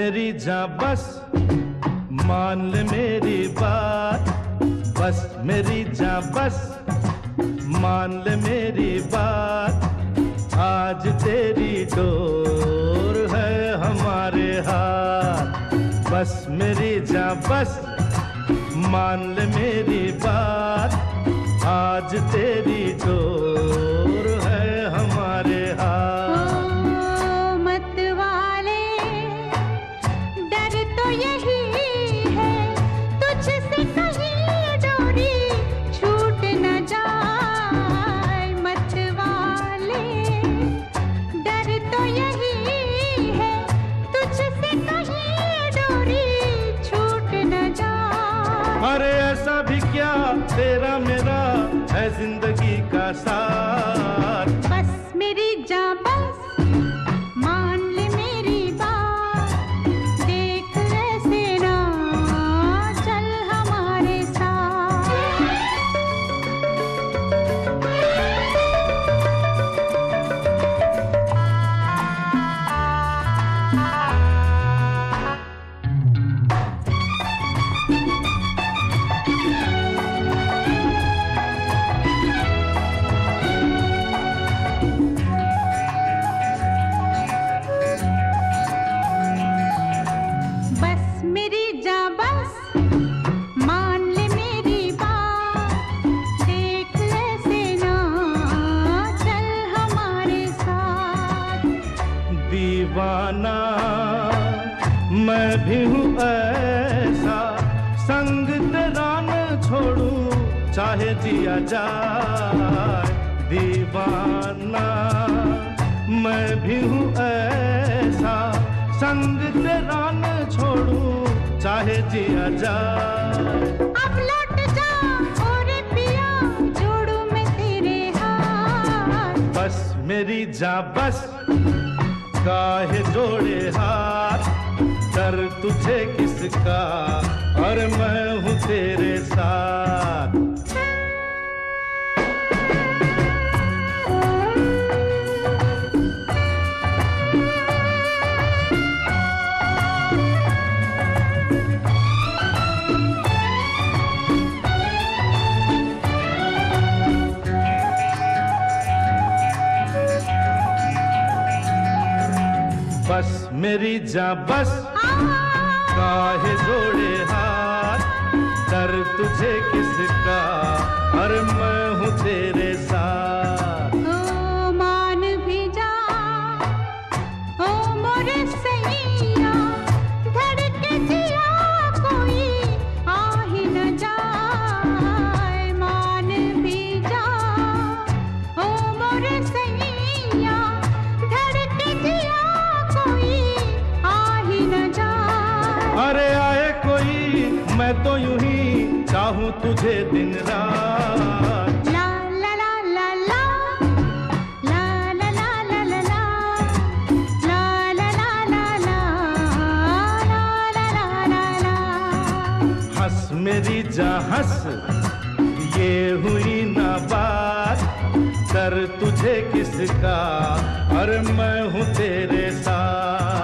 मेरी जान बस मान ले मेरी बात, बस मेरी जान बस मान ले मेरी बात। आज तेरी डोर है हमारे हाथ, बस मेरी जान बस मान ले मेरी बात। आज तेरी डोर है हमारे हाथ। अरे ऐसा भी क्या तेरा मेरा है जिंदगी का साथ। बस मेरी जान बस मान ले मेरी बात, देख ऐसे ना चल हमारे साथ। दीवाना मैं भी हूँ ऐसा, संग तेरा न छोड़ूं चाहे जिया जाए। दीवाना मैं भी हूँ ऐसा, संग तेरा न छोड़ूं चाहे जिया जाए। अब लौट जा और पिया जोड़ू मैं तेरे हाथ। बस मेरी जान बस काहे जोड़े हाथ, डर तुझे किसका और मैं हूँ तेरे साथ। बस मेरी जान बस काहे जोड़े हाथ, डर तुझे किसका और मैं हूँ तेरे साथ। ओ मान भी जा ओ मोरे सैया, धड़के जिया कोई आ ही न जाए। मान भी जा ओ मोरे सैया, धड़के जिया अरे आए कोई मैं तो यूं ही चाहूं तुझे दिन रात। ला ला ला ला ला ला ला ला ला ला ला ला ला ला ला ला। हंस मेरी जान हंस ये हुई ना बात, डर तुझे किसका और मैं हूँ तेरे साथ।